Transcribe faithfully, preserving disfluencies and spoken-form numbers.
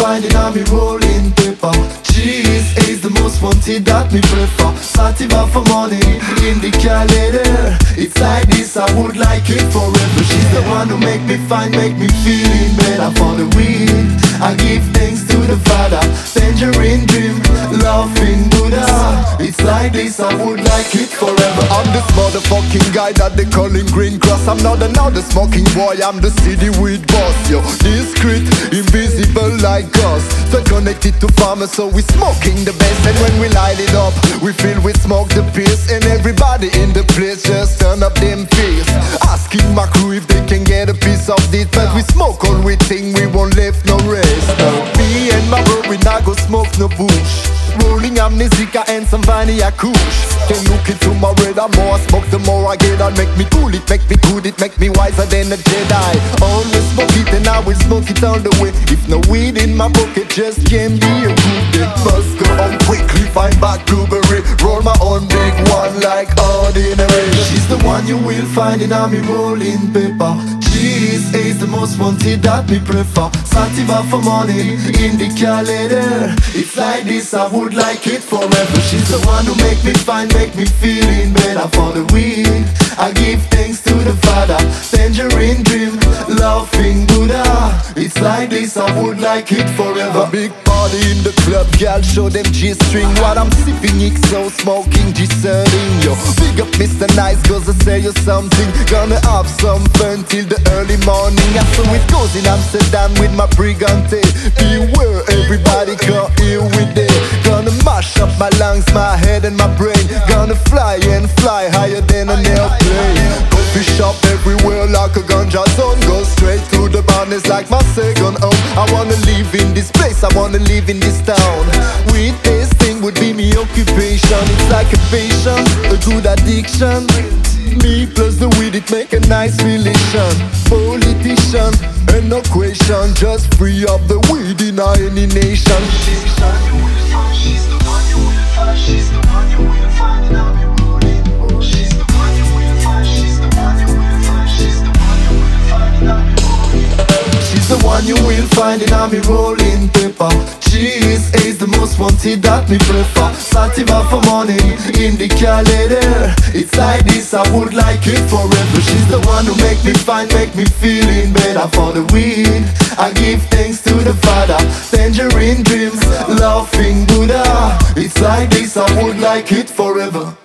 find in a me rolling paper. Cheese is the most wanted that me prefer. Sativa for money, indica later. It's like this, I would like it forever. She's the one who make me fine, make me feeling better. For the weed, I give thanks to the Father. Tangerine dream, laughing Buddha. It's like this, I would like it forever. I'm this motherfucking guy that they calling Green Cross. I'm not another smoking boy, I'm the city weed boss. Yo, discreet, invisible like us. So connected to farmers, so we smoking the best. And when we light it up, we feel we smoke the piss. And everybody in the place just turn up them face. Asking my crew if they can get a piece of this. But we smoke all we think, we won't left no rest. No. Me and my bro, we not go smoke no bush. Rolling amnesia and some vanilla kush. Can look into my red, the more I smoke, the more I get on. Make me cool, it make me good, it make me wiser than a Jedi. Always smoke it and I will smoke it all the way. If no weed in my pocket, just can't be a good day. Must go on quickly, find back blueberry. Roll my own big one like ordinary. She's the one you will find in a me rolling paper. Cheese is the most wanted that me prefer. Sativa for money, indica later. It's like this, I would like it forever. She's the one who make me fine, make me feeling better. For the weed, I give thanks to the Father. Tangerine dream, laughing Buddha. It's like this, I would like it forever. A big party in the club, girl, show them G-string. While I'm sipping X O, smoking G-thirteen. Yo, big up Mister Nice, cause I say you something. Gonna have some fun till the early morning. And so it goes in Amsterdam with my brigante. Beware, everybody come here with it. Gonna mash up my lungs, my head and my brain. Gonna fly and fly higher than an airplane. Coffee shop everywhere like a ganja zone. Go straight to the barn, it's like my second home. I wanna live in this place, I wanna live in this town. Weed tasting would be me occupation. It's like a passion, a good addiction. Me plus the weed, it make a nice relation. Politician, and no question. Just free up the weed in any nation. She's the one you will find, she's the one you will find, she's the one you will find in a me rolling. She's the one you will find, she's the one you will find, she's the one you will find in a me rolling. She's the one you will find in a me rolling paper. Cheese is the most wanted that me prefer. Sativa for money, indica later. It's like this, I would like it forever. She's the one who make me fine, make me feeling better. For the weed, I give thanks to the Father. Tangerine dreams, laughing Buddha. It's like this, I would like it forever.